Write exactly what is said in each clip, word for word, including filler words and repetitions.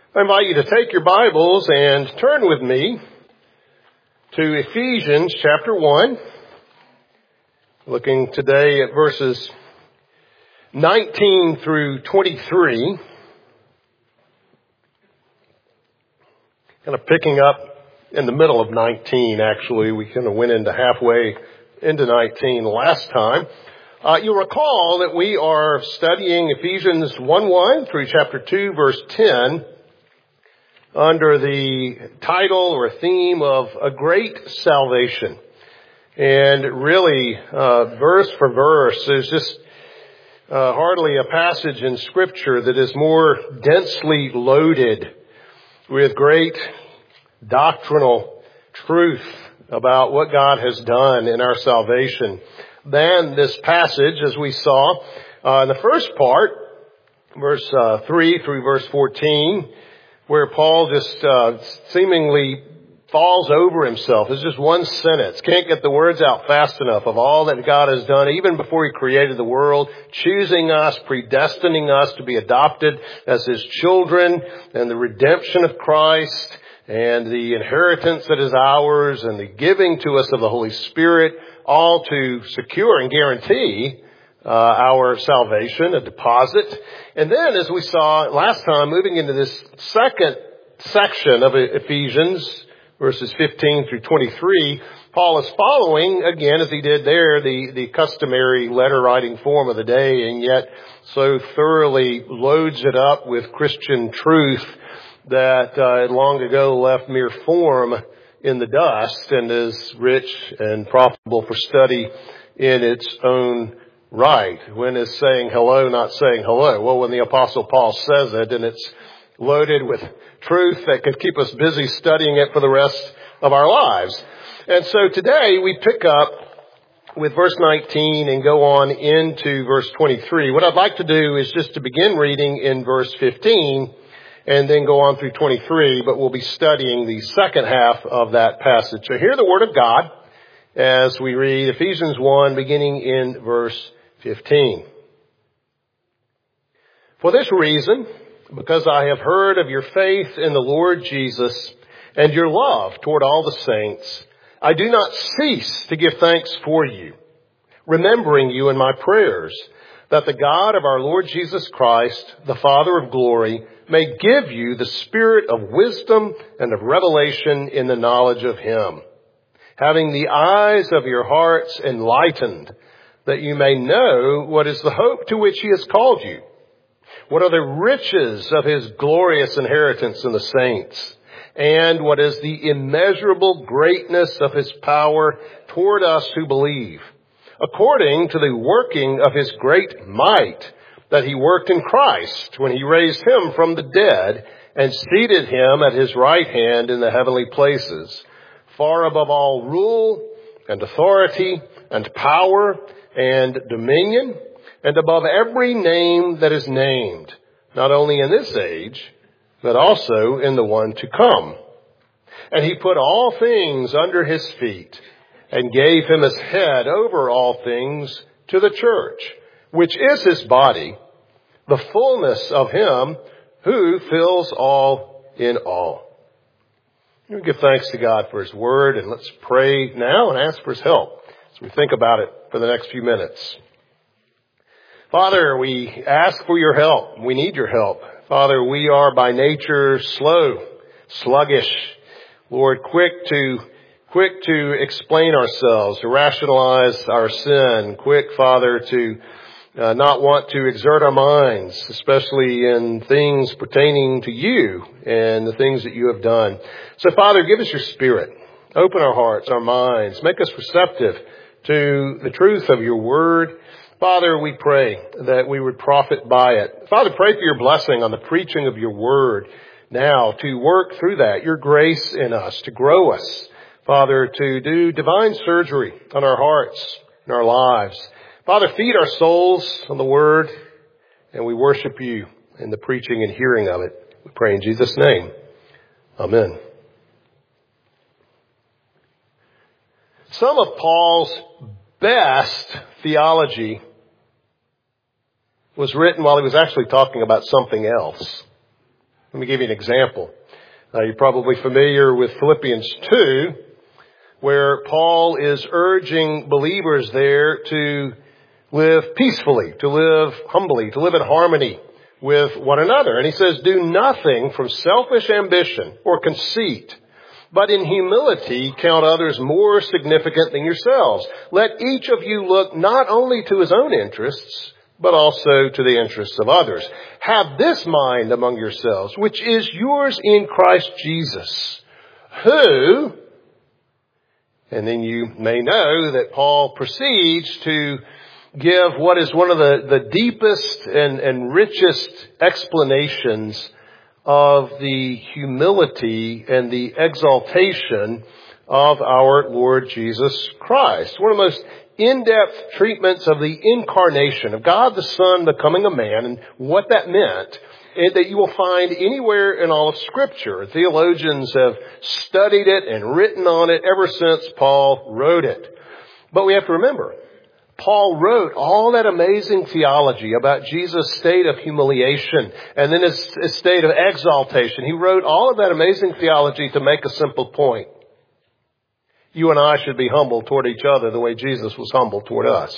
I invite you to take your Bibles and turn with me to Ephesians chapter one, looking today at verses nineteen through twenty-three, kind of picking up in the middle of nineteen, actually. We kind of went into halfway into nineteen last time. Uh, you'll recall that we are studying Ephesians one one through chapter two, verse ten, under the title or theme of A Great Salvation. And really, uh, verse for verse, there's just uh, hardly a passage in Scripture that is more densely loaded with great doctrinal truth about what God has done in our salvation than this passage, as we saw uh, in the first part, verse uh, three through verse fourteen, where Paul just uh, seemingly falls over himself. It's just one sentence. Can't get the words out fast enough of all that God has done, even before He created the world, choosing us, predestining us to be adopted as His children, and the redemption of Christ, and the inheritance that is ours, and the giving to us of the Holy Spirit, all to secure and guarantee uh, our salvation, a deposit. And then, as we saw last time, moving into this second section of Ephesians, verses fifteen through twenty-three, Paul is following, again, as he did there, the, the customary letter-writing form of the day, and yet so thoroughly loads it up with Christian truth that uh, it long ago left mere form in the dust and is rich and profitable for study in its own right. When is saying hello not saying hello? Well, when the Apostle Paul says it, and it's loaded with truth that could keep us busy studying it for the rest of our lives. And so today we pick up with verse nineteen and go on into verse twenty-three. What I'd like to do is just to begin reading in verse fifteen and then go on through twenty-three, but we'll be studying the second half of that passage. So hear the Word of God as we read Ephesians one, beginning in verse fifteen. For this reason, because I have heard of your faith in the Lord Jesus and your love toward all the saints, I do not cease to give thanks for you, remembering you in my prayers, that the God of our Lord Jesus Christ, the Father of glory, may give you the spirit of wisdom and of revelation in the knowledge of Him, having the eyes of your hearts enlightened, that you may know what is the hope to which He has called you, what are the riches of His glorious inheritance in the saints, and what is the immeasurable greatness of His power toward us who believe, according to the working of His great might that He worked in Christ when He raised Him from the dead and seated Him at His right hand in the heavenly places, far above all rule and authority and power and dominion, and above every name that is named, not only in this age, but also in the one to come. And He put all things under His feet, and gave Him as head over all things to the church, which is His body, the fullness of Him who fills all in all. We give thanks to God for His Word, and let's pray now and ask for His help as we think about it for the next few minutes. Father, we ask for your help. We need your help. Father, we are by nature slow, sluggish, Lord, quick to quick to explain ourselves, to rationalize our sin, quick, Father, to uh, not want to exert our minds, especially in things pertaining to you and the things that you have done. So, Father, give us your Spirit. Open our hearts, our minds. Make us receptive to the truth of your word. Father, we pray that we would profit by it. Father, pray for your blessing on the preaching of your word now, to work through that, your grace in us, to grow us. Father, to do divine surgery on our hearts and our lives. Father, feed our souls on the word, and we worship you in the preaching and hearing of it. We pray in Jesus' name. Amen. Some of Paul's best theology was written while he was actually talking about something else. Let me give you an example. Uh, you're probably familiar with Philippians two, where Paul is urging believers there to live peacefully, to live humbly, to live in harmony with one another. And he says, do nothing from selfish ambition or conceit, but in humility count others more significant than yourselves. Let each of you look not only to his own interests, but also to the interests of others. Have this mind among yourselves, which is yours in Christ Jesus, who, and then you may know that Paul proceeds to give what is one of the, the deepest and, and richest explanations of the humility and the exaltation of our Lord Jesus Christ. One of the most in-depth treatments of the incarnation of God the Son becoming a man and what that meant, and that you will find anywhere in all of Scripture. Theologians have studied it and written on it ever since Paul wrote it. But we have to remember, Paul wrote all that amazing theology about Jesus' state of humiliation and then his, his state of exaltation. He wrote all of that amazing theology to make a simple point. You and I should be humble toward each other the way Jesus was humble toward us.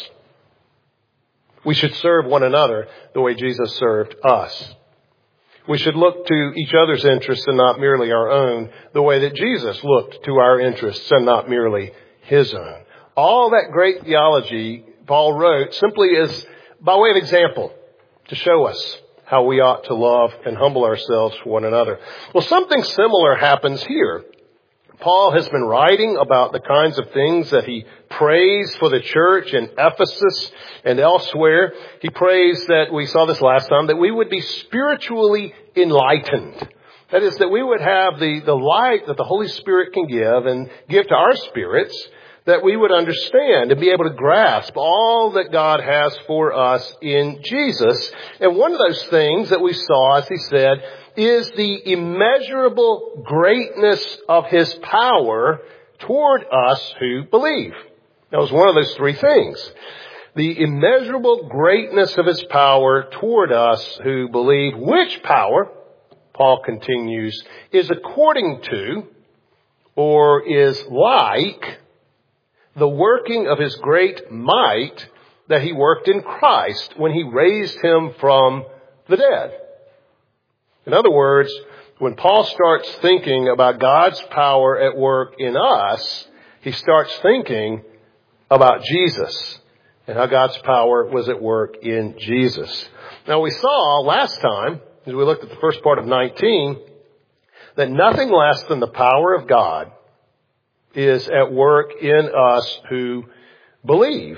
We should serve one another the way Jesus served us. We should look to each other's interests and not merely our own, the way that Jesus looked to our interests and not merely his own. All that great theology Paul wrote simply is by way of example to show us how we ought to love and humble ourselves for one another. Well, something similar happens here. Paul has been writing about the kinds of things that he prays for the church in Ephesus and elsewhere. He prays that, we saw this last time, that we would be spiritually enlightened. That is, that we would have the, the light that the Holy Spirit can give and give to our spirits, that we would understand and be able to grasp all that God has for us in Jesus. And one of those things that we saw, as he said, is the immeasurable greatness of his power toward us who believe. That was one of those three things. The immeasurable greatness of his power toward us who believe, which power, Paul continues, is according to, or is like, the working of his great might that he worked in Christ when he raised him from the dead. In other words, when Paul starts thinking about God's power at work in us, he starts thinking about Jesus and how God's power was at work in Jesus. Now, we saw last time, as we looked at the first part of nineteen, that nothing less than the power of God is at work in us who believe.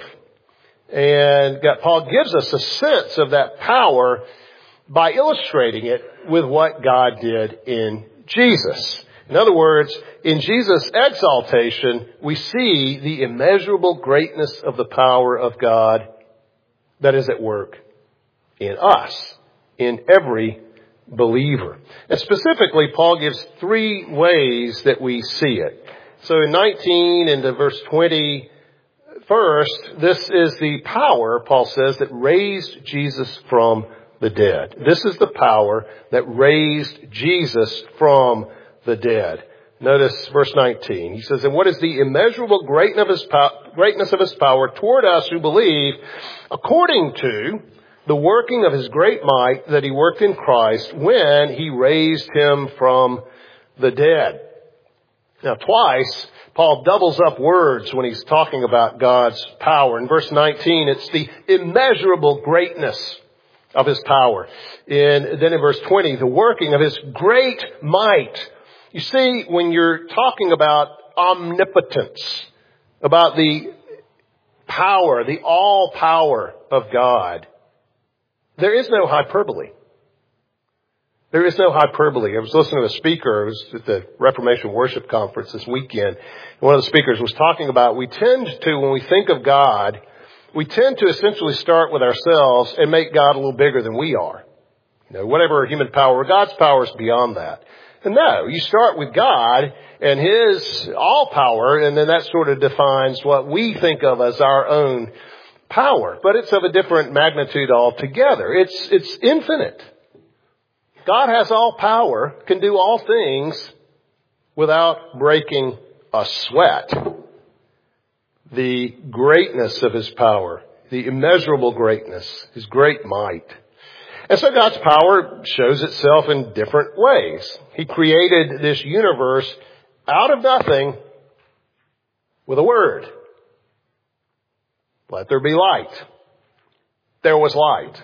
And God, Paul gives us a sense of that power by illustrating it with what God did in Jesus. In other words, in Jesus' exaltation, we see the immeasurable greatness of the power of God that is at work in us, in every believer. And specifically, Paul gives three ways that we see it. So in nineteen and to verse twenty, first, this is the power, Paul says, that raised Jesus from the dead. This is the power that raised Jesus from the dead. Notice verse nineteen. He says, and what is the immeasurable greatness of his power toward us who believe, according to the working of his great might that he worked in Christ when he raised him from the dead. Now, twice, Paul doubles up words when he's talking about God's power. In verse nineteen, it's the immeasurable greatness of his power. And then in verse twenty, the working of his great might. You see, when you're talking about omnipotence, about the power, the all power of God, there is no hyperbole. There is no hyperbole. I was listening to a speaker. I was at the Reformation Worship Conference this weekend. And one of the speakers was talking about, we tend to, when we think of God, we tend to essentially start with ourselves and make God a little bigger than we are. You know, whatever human power, God's power is beyond that. And no, you start with God and his all power, and then that sort of defines what we think of as our own power. But it's of a different magnitude altogether. It's, it's infinite. God has all power, can do all things without breaking a sweat. The greatness of his power, the immeasurable greatness, his great might. And so God's power shows itself in different ways. He created this universe out of nothing with a word. Let there be light. There was light.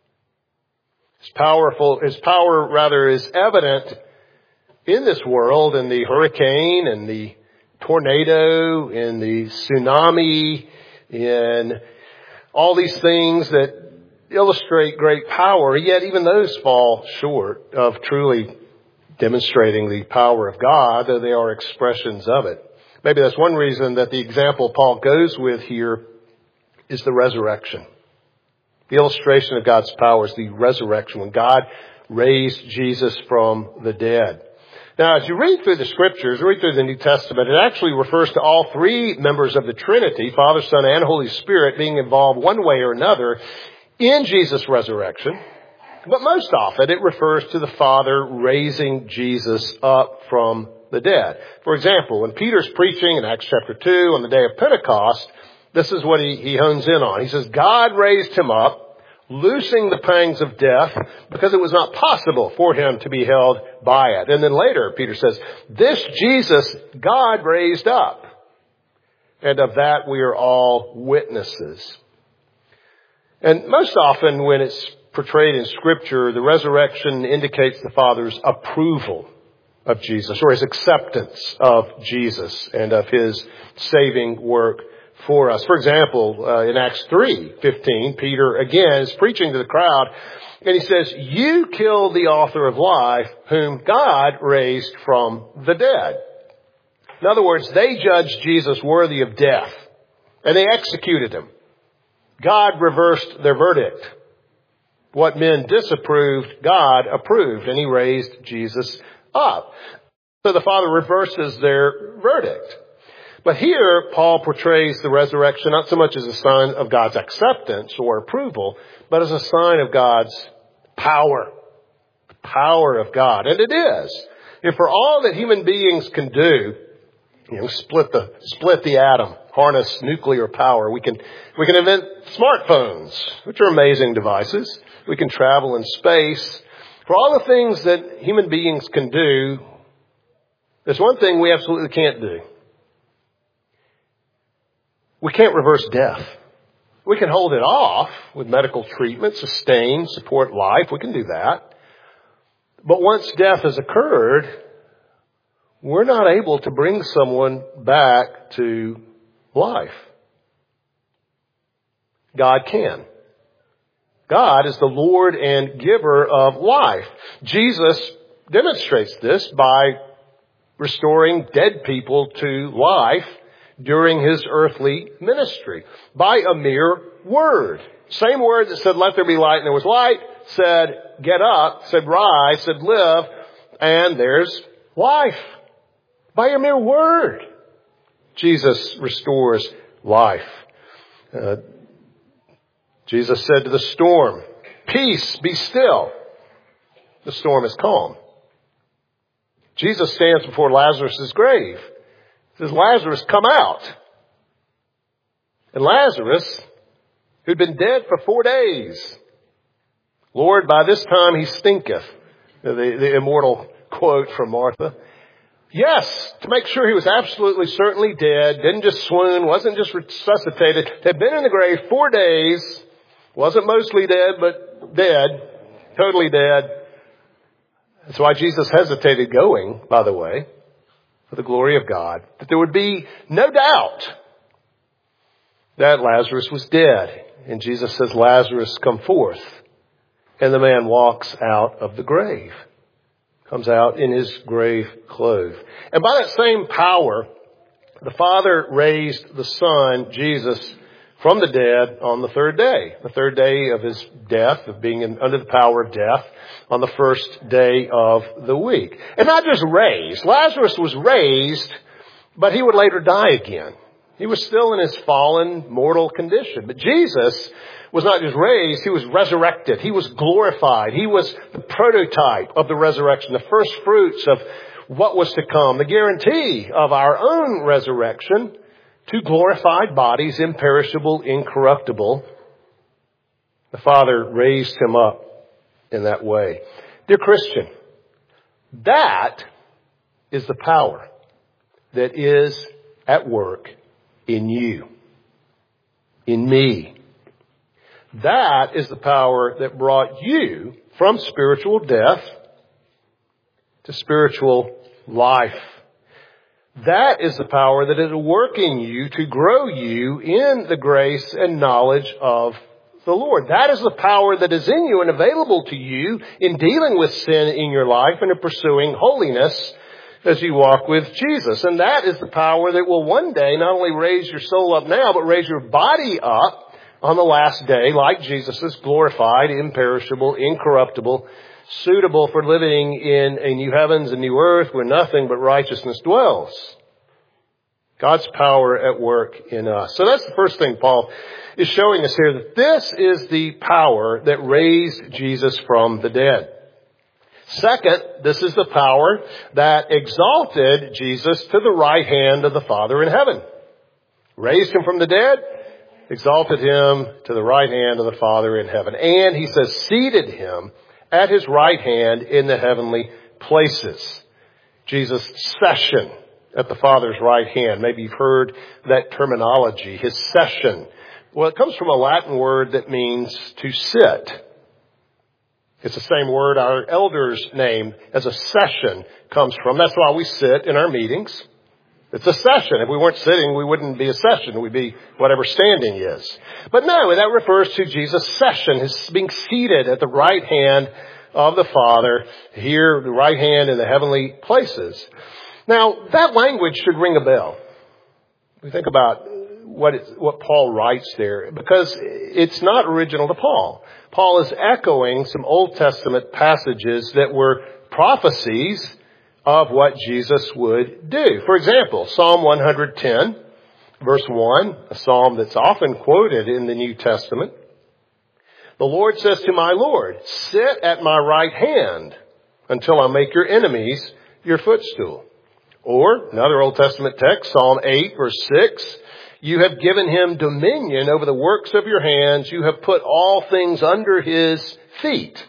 His powerful, his power rather is evident in this world, in the hurricane, in the tornado, in the tsunami, in all these things that illustrate great power, yet even those fall short of truly demonstrating the power of God, though they are expressions of it. Maybe that's one reason that the example Paul goes with here is the resurrection. The illustration of God's power is the resurrection, when God raised Jesus from the dead. Now, as you read through the Scriptures, read through the New Testament, it actually refers to all three members of the Trinity, Father, Son, and Holy Spirit, being involved one way or another in Jesus' resurrection. But most often it refers to the Father raising Jesus up from the dead. For example, when Peter's preaching in Acts chapter two on the day of Pentecost, this is what he, he hones in on. He says, God raised him up, loosing the pangs of death, because it was not possible for him to be held by it. And then later, Peter says, this Jesus God raised up. And of that we are all witnesses. And most often when it's portrayed in Scripture, the resurrection indicates the Father's approval of Jesus, or his acceptance of Jesus and of his saving work for us. For example, uh, in Acts three fifteen, Peter again is preaching to the crowd, and he says, you killed the author of life, whom God raised from the dead. In other words, they judged Jesus worthy of death, and they executed him. God reversed their verdict. What men disapproved, God approved, and he raised Jesus up. So the Father reverses their verdict. But here, Paul portrays the resurrection not so much as a sign of God's acceptance or approval, but as a sign of God's power. The power of God. And it is. If for all that human beings can do, you know, split the, split the atom, harness nuclear power, we can, we can invent smartphones, which are amazing devices. We can travel in space. For all the things that human beings can do, there's one thing we absolutely can't do. We can't reverse death. We can hold it off with medical treatment, sustain, support life. We can do that. But once death has occurred, we're not able to bring someone back to life. God can. God is the Lord and giver of life. Jesus demonstrates this by restoring dead people to life during his earthly ministry by a mere word. Same word that said, let there be light, and there was light, said, get up, said, rise, said, live, and there's life. By a mere word, Jesus restores life. Uh, Jesus said to the storm, peace, be still. The storm is calm. Jesus stands before Lazarus' grave. He says, Lazarus, come out. And Lazarus, who'd been dead for four days, Lord, by this time he stinketh. The, the immortal quote from Martha. Yes, to make sure he was absolutely certainly dead, didn't just swoon, wasn't just resuscitated, had been in the grave four days, wasn't mostly dead, but dead, totally dead. That's why Jesus hesitated going, by the way, for the glory of God, that there would be no doubt that Lazarus was dead. And Jesus says, Lazarus, come forth. And the man walks out of the grave. Comes out in his grave clothes. And by that same power, the Father raised the Son, Jesus, from the dead on the third day. The third day of his death, of being in, under the power of death, on the first day of the week. And not just raised. Lazarus was raised, but he would later die again. He was still in his fallen, mortal condition. But Jesus was not just raised, he was resurrected. He was glorified. He was the prototype of the resurrection, the first fruits of what was to come, the guarantee of our own resurrection to glorified bodies, imperishable, incorruptible. The Father raised him up in that way. Dear Christian, that is the power that is at work in you, in me. That is the power that brought you from spiritual death to spiritual life. That is the power that is at work in you to grow you in the grace and knowledge of the Lord. That is the power that is in you and available to you in dealing with sin in your life and in pursuing holiness as you walk with Jesus. And that is the power that will one day not only raise your soul up now, but raise your body up on the last day like Jesus is, glorified, imperishable, incorruptible, suitable for living in a new heavens and new earth where nothing but righteousness dwells. God's power at work in us. So that's the first thing Paul is showing us here, that this is the power that raised Jesus from the dead. Second, this is the power that exalted Jesus to the right hand of the Father in heaven. Raised him from the dead, exalted him to the right hand of the Father in heaven. And he says, seated him at his right hand in the heavenly places. Jesus' session at the Father's right hand. Maybe you've heard that terminology, his session. Well, it comes from a Latin word that means to sit. It's the same word our elders' name as a session comes from. That's why we sit in our meetings. It's a session. If we weren't sitting, we wouldn't be a session. We'd be whatever standing is. But no, that refers to Jesus' session, his being seated at the right hand of the Father, here, the right hand in the heavenly places. Now, that language should ring a bell. We think about what it, what Paul writes there, because it's not original to Paul. Paul is echoing some Old Testament passages that were prophecies of what Jesus would do. For example, Psalm one ten, verse one, a psalm that's often quoted in the New Testament. The Lord says to my Lord, sit at my right hand until I make your enemies your footstool. Or another Old Testament text, Psalm eight, verse six, you have given him dominion over the works of your hands. You have put all things under his feet.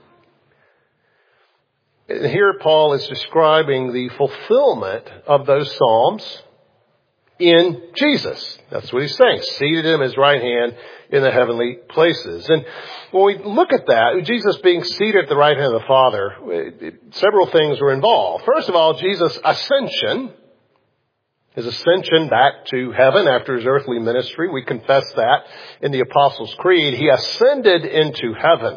And here Paul is describing the fulfillment of those Psalms in Jesus. That's what he's saying. Seated him at his right hand in the heavenly places. And when we look at that, Jesus being seated at the right hand of the Father, it, it, several things were involved. First of all, Jesus' ascension, his ascension back to heaven after his earthly ministry. We confess that in the Apostles' Creed. He ascended into heaven.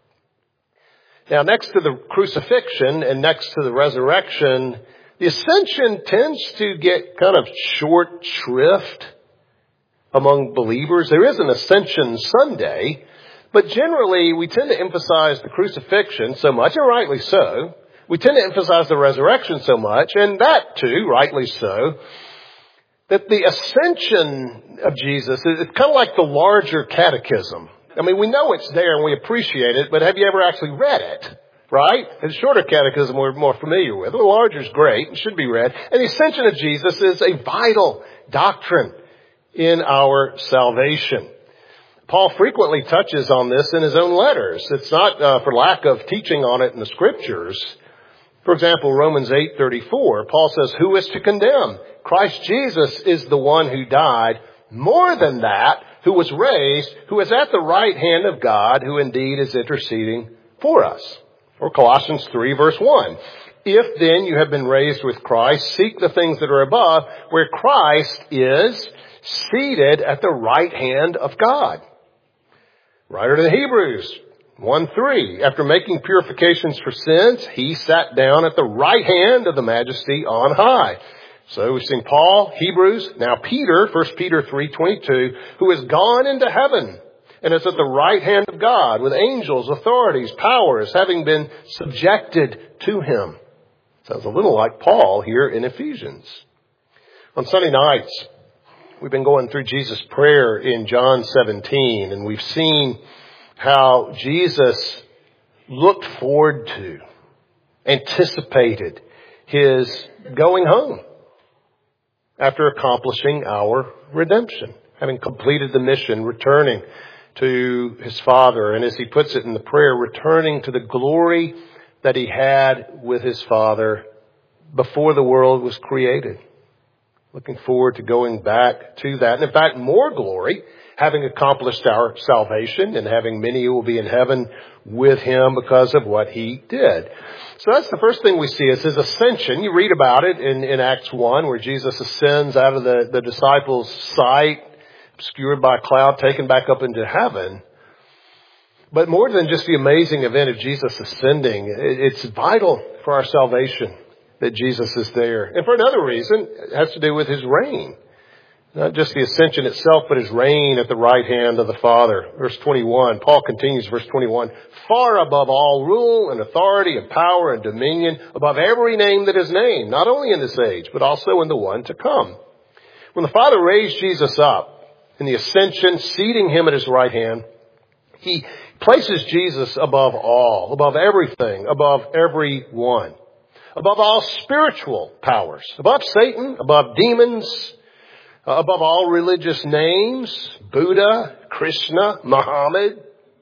Now, next to the crucifixion and next to the resurrection, the ascension tends to get kind of short shrift among believers. There is an Ascension Sunday, but generally we tend to emphasize the crucifixion so much, and rightly so. We tend to emphasize the resurrection so much, and that too, rightly so, that the ascension of Jesus is kind of like the larger catechism. I mean, we know it's there and we appreciate it, but have you ever actually read it? Right? The shorter catechism we're more familiar with. The larger is great and should be read. And the ascension of Jesus is a vital doctrine in our salvation. Paul frequently touches on this in his own letters. It's not uh, for lack of teaching on it in the Scriptures. For example, Romans eight thirty-four, Paul says, who is to condemn? Christ Jesus is the one who died. More than that, who was raised, who is at the right hand of God, who indeed is interceding for us. Or Colossians three, verse one. If then you have been raised with Christ, seek the things that are above, where Christ is seated at the right hand of God. Writer to the Hebrews, one three. After making purifications for sins, he sat down at the right hand of the Majesty on high. So we've seen Paul, Hebrews, now Peter, First Peter three twenty-two, who has gone into heaven and is at the right hand of God with angels, authorities, powers, having been subjected to him. Sounds a little like Paul here in Ephesians. On Sunday nights, We've been going through Jesus' prayer in John seventeen, and we've seen how Jesus looked forward to, anticipated his going home after accomplishing our redemption, having completed the mission, returning to his Father, and as he puts it in the prayer, returning to the glory that he had with his Father before the world was created. Looking forward to going back to that. And in fact, more glory, having accomplished our salvation and having many who will be in heaven with him because of what he did. So that's the first thing we see is his ascension. You read about it in, in Acts one, where Jesus ascends out of the, the disciples' sight, obscured by a cloud, taken back up into heaven. But more than just the amazing event of Jesus ascending, it's vital for our salvation that Jesus is there. And for another reason, it has to do with his reign. Not just the ascension itself, but his reign at the right hand of the Father. Verse twenty-one, Paul continues, verse twenty-one, far above all rule and authority and power and dominion, above every name that is named, not only in this age, but also in the one to come. When the Father raised Jesus up in the ascension, seating him at his right hand, he places Jesus above all, above everything, above everyone, above all spiritual powers, above Satan, above demons, above all religious names, Buddha, Krishna, Muhammad,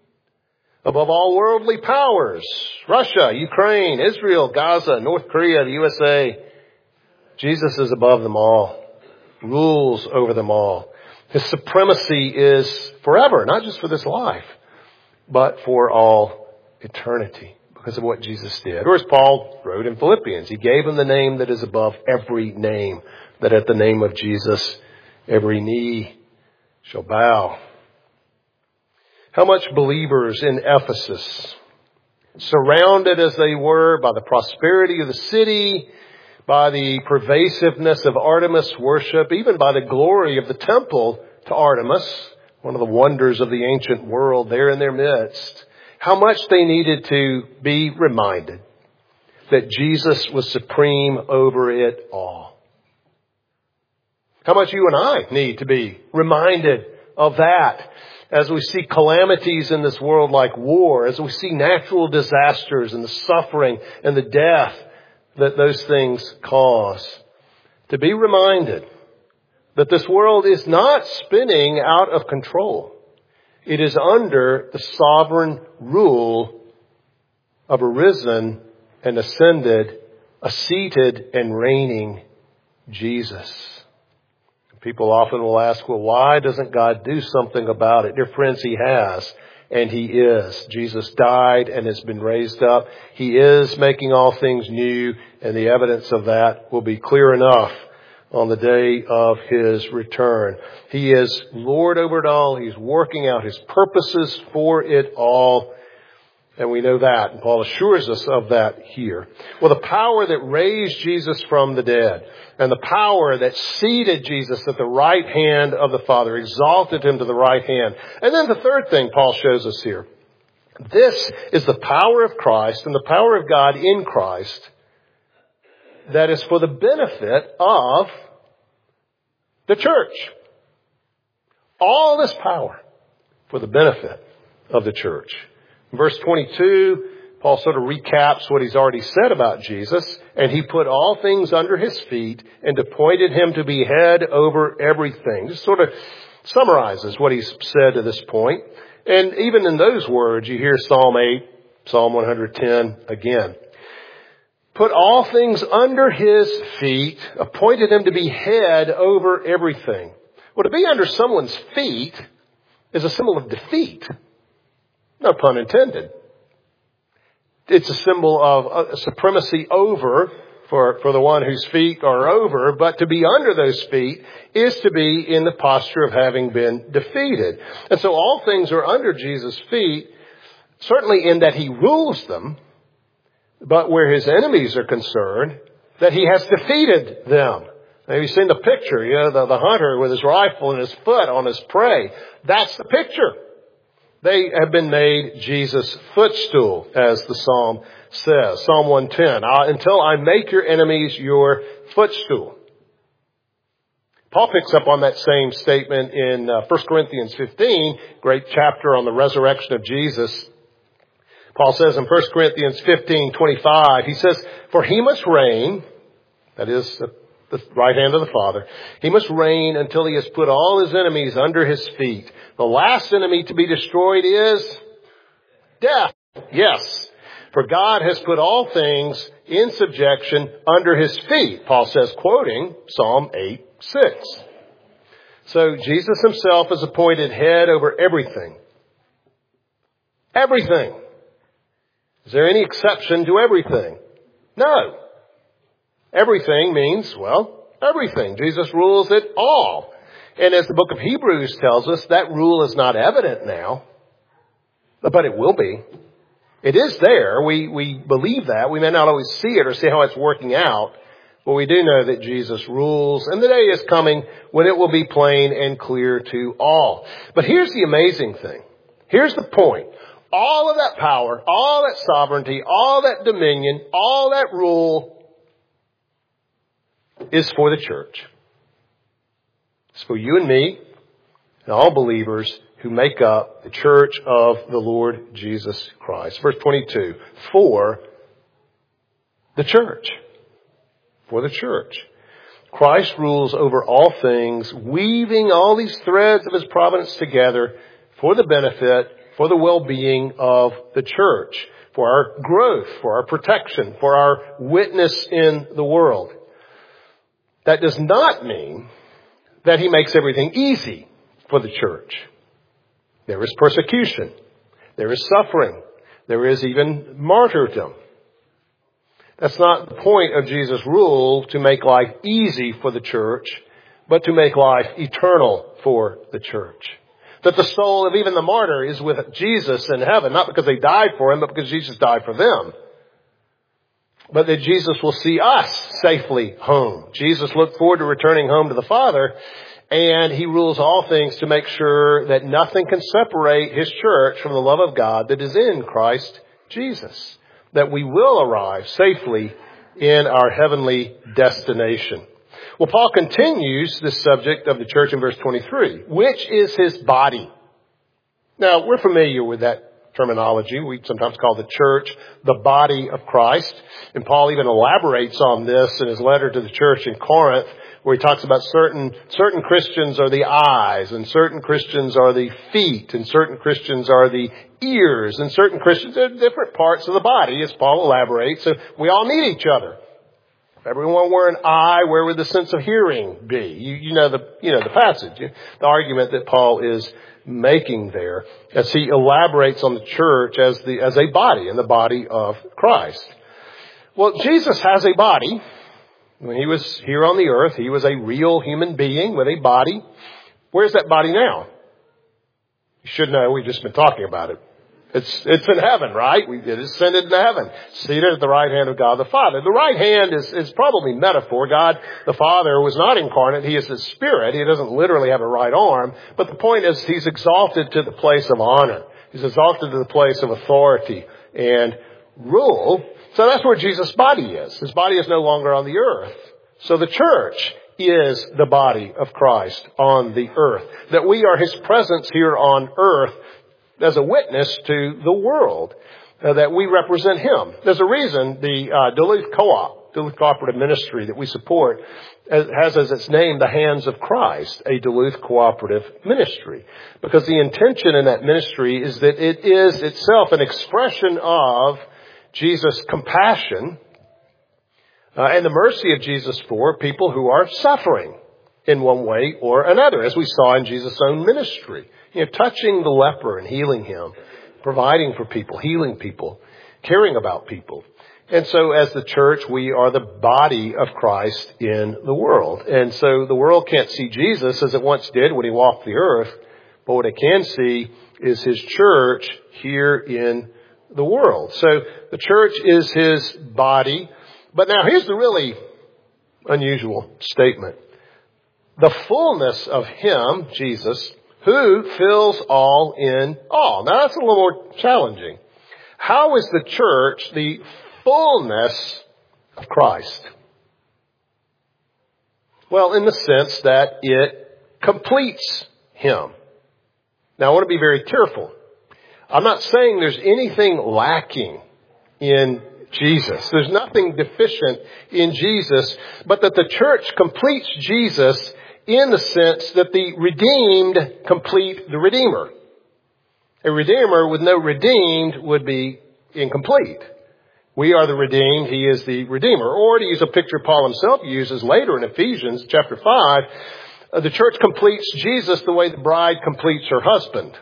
above all worldly powers, Russia, Ukraine, Israel, Gaza, North Korea, the U S A. Jesus is above them all, rules over them all. His supremacy is forever, not just for this life, but for all eternity because of what Jesus did. Or as Paul wrote in Philippians, he gave him the name that is above every name, that at the name of Jesus every knee shall bow. How much believers in Ephesus, surrounded as they were by the prosperity of the city, by the pervasiveness of Artemis worship, even by the glory of the temple to Artemis, one of the wonders of the ancient world there in their midst, how much they needed to be reminded that Jesus was supreme over it all. How much you and I need to be reminded of that as we see calamities in this world like war, as we see natural disasters and the suffering and the death that those things cause. To be reminded that this world is not spinning out of control. It is under the sovereign rule of a risen and ascended, a seated and reigning Jesus. People often will ask, well, why doesn't God do something about it? Dear friends, he has, and he is. Jesus died and has been raised up. He is making all things new, and the evidence of that will be clear enough on the day of his return. He is Lord over it all. He's working out his purposes for it all. And we know that. And Paul assures us of that here. Well, the power that raised Jesus from the dead and the power that seated Jesus at the right hand of the Father, exalted him to the right hand. And then the third thing Paul shows us here. This is the power of Christ and the power of God in Christ that is for the benefit of the church. All this power for the benefit of the church. In verse twenty-two, Paul sort of recaps what he's already said about Jesus, and he put all things under his feet and appointed him to be head over everything. Just sort of summarizes what he's said to this point. And even in those words, you hear Psalm eight, Psalm one hundred ten again. Put all things under his feet, appointed him to be head over everything. Well, to be under someone's feet is a symbol of defeat. No pun intended. It's a symbol of supremacy over for, for the one whose feet are over, but to be under those feet is to be in the posture of having been defeated. And so all things are under Jesus' feet, certainly in that he rules them, but where his enemies are concerned, that he has defeated them. Have you seen the picture? You know, the, the hunter with his rifle and his foot on his prey. That's the picture. They have been made Jesus' footstool, as the psalm says. Psalm one ten, until I make your enemies your footstool. Paul picks up on that same statement in uh, First Corinthians fifteen, great chapter on the resurrection of Jesus. Paul says in First Corinthians fifteen twenty-five, he says, "For he must reign," that is the, the right hand of the Father, "he must reign until he has put all his enemies under his feet. The last enemy to be destroyed is death." Yes. "For God has put all things in subjection under his feet," Paul says, quoting Psalm eight six. So Jesus himself is appointed head over everything. Everything. Is there any exception to everything? No. Everything means, well, everything. Jesus rules it all. And as the book of Hebrews tells us, that rule is not evident now, but it will be. It is there. We, we believe that. We may not always see it or see how it's working out, but we do know that Jesus rules, and the day is coming when it will be plain and clear to all. But here's the amazing thing. Here's the point. All of that power, all that sovereignty, all that dominion, all that rule is for the church. It's for you and me and all believers who make up the church of the Lord Jesus Christ. Verse twenty-two, for the church. For the church. Christ rules over all things, weaving all these threads of his providence together for the benefit, for the well-being of the church, for our growth, for our protection, for our witness in the world. That does not mean that he makes everything easy for the church. There is persecution. There is suffering. There is even martyrdom. That's not the point of Jesus' rule, to make life easy for the church, but to make life eternal for the church. That the soul of even the martyr is with Jesus in heaven, not because they died for him, but because Jesus died for them. But that Jesus will see us safely home. Jesus looked forward to returning home to the Father, and he rules all things to make sure that nothing can separate his church from the love of God that is in Christ Jesus. That we will arrive safely in our heavenly destination. Well, Paul continues this subject of the church in verse twenty-three, which is his body. Now, we're familiar with that terminology. We sometimes call the church the body of Christ. And Paul even elaborates on this in his letter to the church in Corinth, where he talks about certain, certain Christians are the eyes, and certain Christians are the feet, and certain Christians are the ears, and certain Christians are different parts of the body, as Paul elaborates. So we all need each other. If everyone were an eye, where would the sense of hearing be? You, you know the, you know the passage, the argument that Paul is making there, as he elaborates on the church as the, as a body, and the body of Christ. Well, Jesus has a body. When he was here on the earth, he was a real human being with a body. Where's that body now? You should know, we've just been talking about it. It's, it's in heaven, right? We it ascended into heaven, seated at the right hand of God the Father. The right hand is, is probably metaphor. God the Father was not incarnate. He is the Spirit. He doesn't literally have a right arm. But the point is, he's exalted to the place of honor. He's exalted to the place of authority and rule. So that's where Jesus' body is. His body is no longer on the earth. So the church is the body of Christ on the earth. That we are his presence here on earth as a witness to the world. Uh, that we represent him. There's a reason the uh, Duluth Co-op, Duluth Cooperative Ministry that we support, has as its name the Hands of Christ, a Duluth Cooperative Ministry. Because the intention in that ministry is that it is itself an expression of Jesus' compassion uh, and the mercy of Jesus for people who are suffering in one way or another, as we saw in Jesus' own ministry. You know, touching the leper and healing him, providing for people, healing people, caring about people. And so as the church, we are the body of Christ in the world. And so the world can't see Jesus as it once did when he walked the earth, but what it can see is his church here in the world. So the church is his body. But now here's the really unusual statement. The fullness of him, Jesus, who fills all in all. Now that's a little more challenging. How is the church the fullness of Christ? Well, in the sense that it completes him. Now, I want to be very careful. I'm not saying there's anything lacking in Jesus. There's nothing deficient in Jesus, but that the church completes Jesus in the sense that the redeemed complete the Redeemer. A Redeemer with no redeemed would be incomplete. We are the redeemed. He is the Redeemer. Or to use a picture Paul himself uses later in Ephesians chapter five, the church completes Jesus the way the bride completes her husband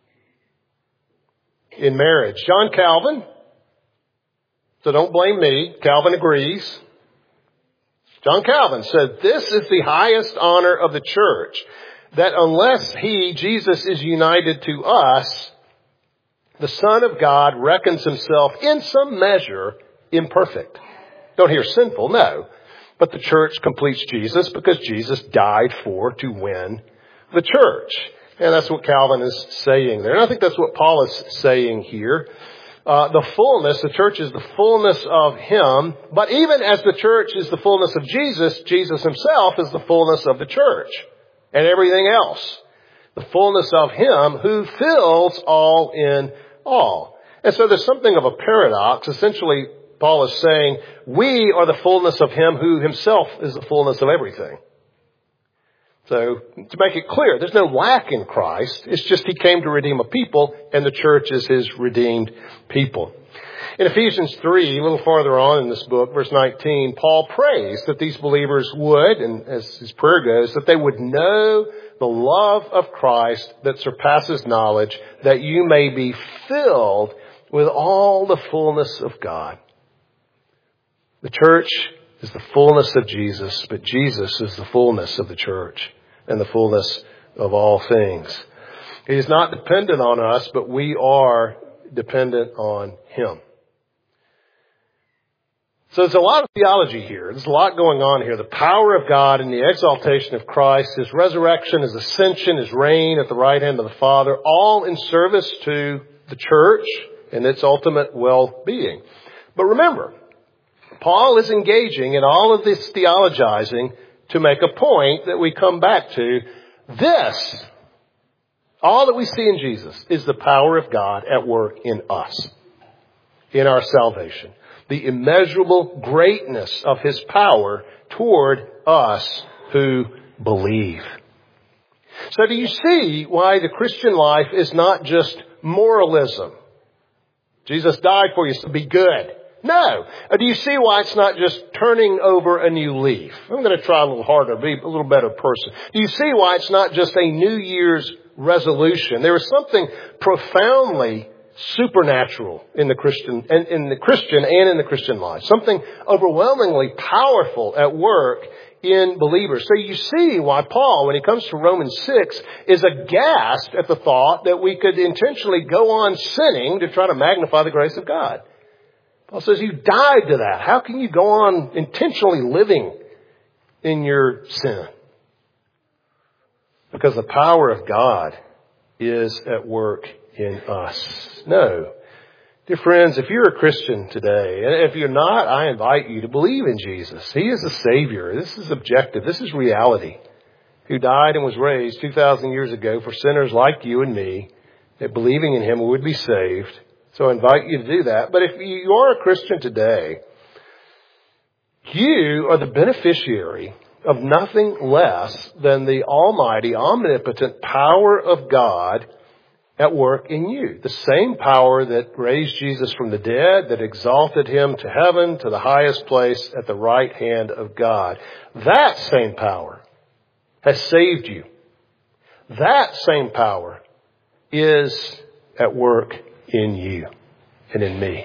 in marriage. John Calvin, so don't blame me, Calvin agrees. John Calvin said, this is the highest honor of the church, that unless he, Jesus, is united to us, the Son of God reckons himself in some measure imperfect. Don't hear sinful, no. But the church completes Jesus because Jesus died for to win the church. And that's what Calvin is saying there. And I think that's what Paul is saying here. Uh, the fullness, the church is the fullness of him. But even as the church is the fullness of Jesus, Jesus himself is the fullness of the church and everything else. The fullness of him who fills all in all. And so there's something of a paradox. Essentially, Paul is saying, we are the fullness of him who himself is the fullness of everything. So, to make it clear, there's no lack in Christ. It's just he came to redeem a people, and the church is his redeemed people. In Ephesians three, a little farther on in this book, verse nineteen, Paul prays that these believers would, and as his prayer goes, that they would know the love of Christ that surpasses knowledge, that you may be filled with all the fullness of God. The church is the fullness of Jesus, but Jesus is the fullness of the church and the fullness of all things. He is not dependent on us, but we are dependent on him. So there's a lot of theology here. There's a lot going on here. The power of God and the exaltation of Christ, his resurrection, his ascension, his reign at the right hand of the Father, all in service to the church and its ultimate well-being. But remember, Paul is engaging in all of this theologizing to make a point that we come back to. This, all that we see in Jesus, is the power of God at work in us, in our salvation. The immeasurable greatness of his power toward us who believe. So do you see why the Christian life is not just moralism? Jesus died for you, so be good. No. Do you see why it's not just turning over a new leaf? I'm going to try a little harder, be a little better person. Do you see why it's not just a New Year's resolution? There is something profoundly supernatural in the Christian, and in the Christian and in the Christian life. Something overwhelmingly powerful at work in believers. So you see why Paul, when he comes to Romans six, is aghast at the thought that we could intentionally go on sinning to try to magnify the grace of God. Paul says, you died to that. How can you go on intentionally living in your sin? Because the power of God is at work in us. No. Dear friends, if you're a Christian today, and if you're not, I invite you to believe in Jesus. He is the Savior. This is objective. This is reality. Who died and was raised two thousand years ago for sinners like you and me, that believing in him would be saved. So I invite you to do that. But if you are a Christian today, you are the beneficiary of nothing less than the almighty, omnipotent power of God at work in you. The same power that raised Jesus from the dead, that exalted him to heaven, to the highest place at the right hand of God. That same power has saved you. That same power is at work in you and in me.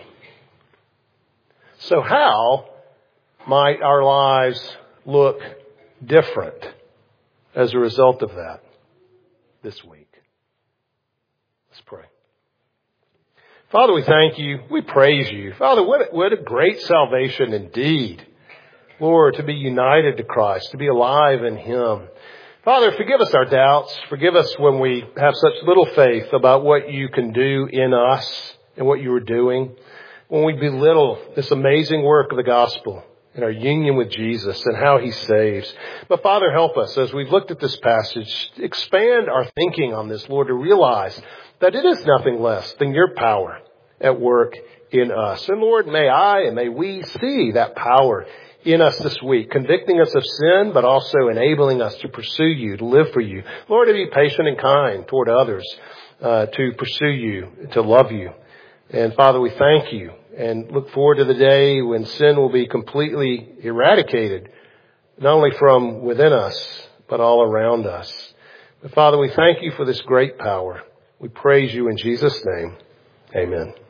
So how might our lives look different as a result of that this week? Let's pray. Father, we thank you. We praise you. Father, what a, what a great salvation indeed. Lord, to be united to Christ, to be alive in him. Father, forgive us our doubts. Forgive us when we have such little faith about what you can do in us and what you are doing. When we belittle this amazing work of the gospel and our union with Jesus and how he saves. But Father, help us as we've looked at this passage, expand our thinking on this, Lord, to realize that it is nothing less than your power at work in us. And Lord, may I and may we see that power in us this week, convicting us of sin, but also enabling us to pursue you, to live for you. Lord, to be patient and kind toward others, uh, to pursue you, to love you. And Father, we thank you and look forward to the day when sin will be completely eradicated, not only from within us, but all around us. But Father, we thank you for this great power. We praise you in Jesus' name. Amen.